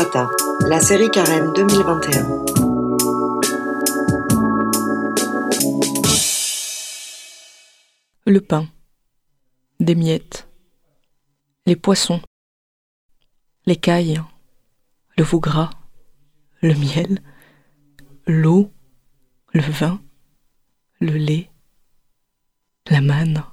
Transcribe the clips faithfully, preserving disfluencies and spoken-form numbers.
Ephata, la série Carême deux mille vingt et un. Le pain, des miettes, les poissons, l'écaille, le veau gras, le miel, l'eau, le vin, le lait, la manne.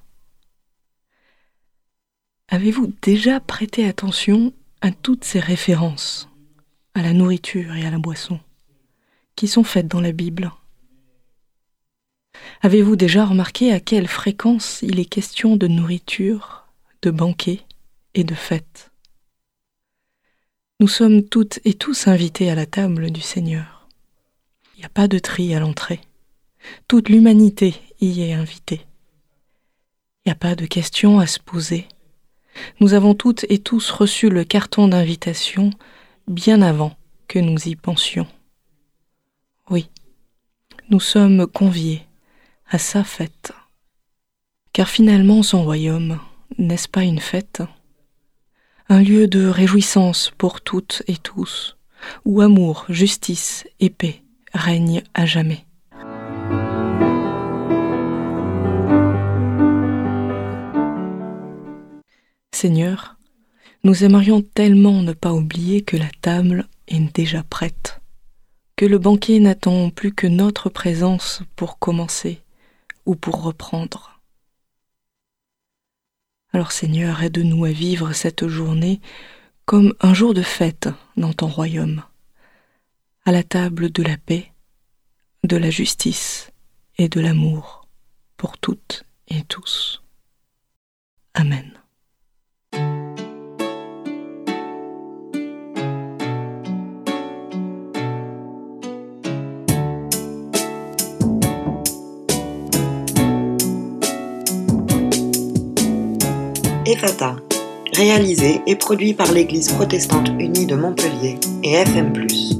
Avez-vous déjà prêté attention à toutes ces références à la nourriture et à la boisson qui sont faites dans la Bible ? Avez-vous déjà remarqué à quelle fréquence il est question de nourriture, de banquets et de fêtes ? Nous sommes toutes et tous invités à la table du Seigneur. Il n'y a pas de tri à l'entrée. Toute l'humanité y est invitée. Il n'y a pas de questions à se poser. Nous avons toutes et tous reçu le carton d'invitation bien avant que nous y pensions. Oui, nous sommes conviés à sa fête. Car finalement, son royaume, n'est-ce pas une fête ? Un lieu de réjouissance pour toutes et tous, où amour, justice et paix règnent à jamais. Seigneur, nous aimerions tellement ne pas oublier que la table est déjà prête, que le banquet n'attend plus que notre présence pour commencer ou pour reprendre. Alors Seigneur, aide-nous à vivre cette journée comme un jour de fête dans ton royaume, à la table de la paix, de la justice et de l'amour pour toutes et tous. Amen. Ephata, réalisé et produit par l'Église protestante unie de Montpellier et F M plus.